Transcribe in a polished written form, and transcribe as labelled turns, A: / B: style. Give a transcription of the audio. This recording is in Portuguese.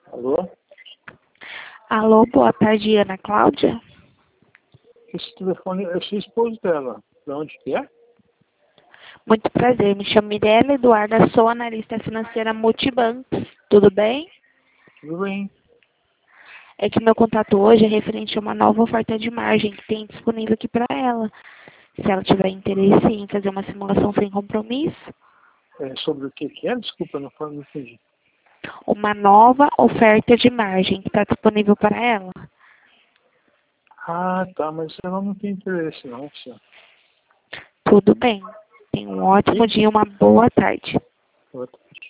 A: Alô?
B: Alô, boa tarde, Ana Cláudia.
A: Esse telefone é sua esposa dela. De onde que é?
B: Muito prazer, me chamo Mirella Eduarda, sou analista financeira Multibanco. Tudo bem?
A: Tudo bem.
B: É que meu contato hoje é referente a uma nova oferta de margem que tem disponível aqui para ela. Se ela tiver interesse em fazer uma simulação sem compromisso,
A: É sobre o que é? Desculpa, não entendi.
B: uma nova oferta de margem que está disponível para ela.
A: Ah, tá, mas ela não tem interesse não, senhor.
B: Tudo bem. Tenha um ótimo dia, uma boa tarde.
A: Boa tarde.